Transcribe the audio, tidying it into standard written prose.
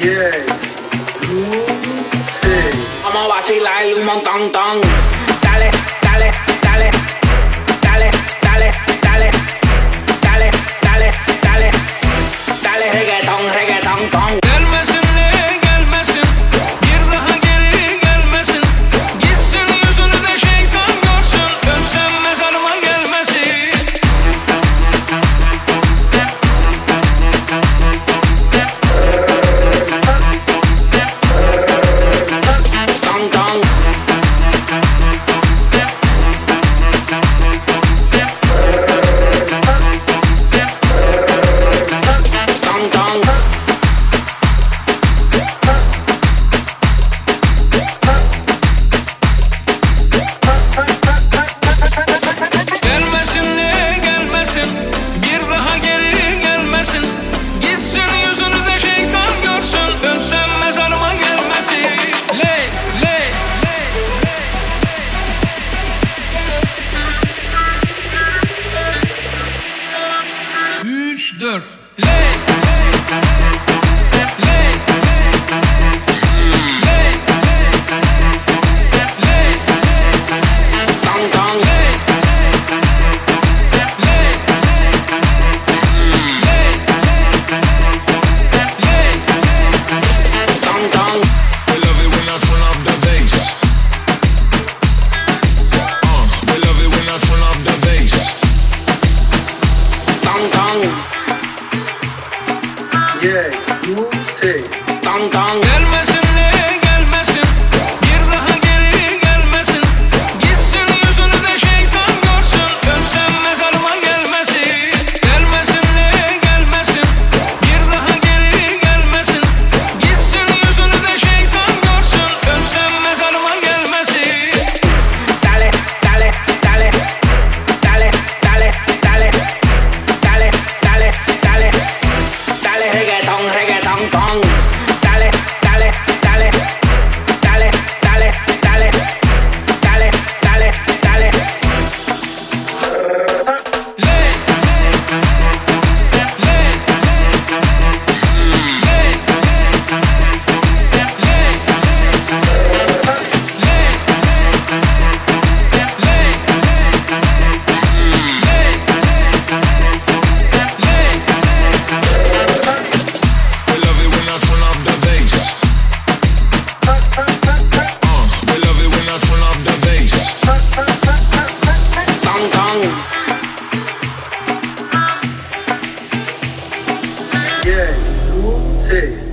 Yeah, Luce. Vamos a vacilar un montón, ton. Dale, dale, dale. Dale, dale, dale. Dale, dale, dale. Dale reggaeton, reggaeton, ton. Gelmesin ne gelmesin, bir daha geri gelmesin. Gitsin yüzünü de şeytan görsün, dönsem mezarıma gelmesin. Ton, ton. Ton, ton. Gelmesin ne gelmesin, bir daha geri gelmesin. Gitsin yüzünü de şeytan görsün, dönsem mezarıma gelmesin. Ley, ley, ley, ley. 3, 4. Ley, ley, ley, ley, ley, Ton, ton. ley, ley, ley, ley. Ton, ton. We love it when I turn up the bass. We love it when I turn up the bass. Ton, ton. Yeah, Luce. Ton, ton. Gelmesin ne gelmesin, bir daha geri gelmesin. Gitsin yüzünü de şeytan görsün, dönsem mezarıma gelmesin. Gelmesin ne gelmesin, bir daha geri gelmesin. Gitsin yüzünü de şeytan görsün, dönsem mezarıma gelmesin. Dale, dale, dale. Dale, dale, dale. Dale, dale, dale. Dale reggaeton, reggaeton, ton. Dale, dale, dale. Dale, dale, dale. Dale, dale, dale. Ley, ley, ley, We love it when I turn up the bass. We love it when I turn up the bass. Ton, ton. Yeah, Luce.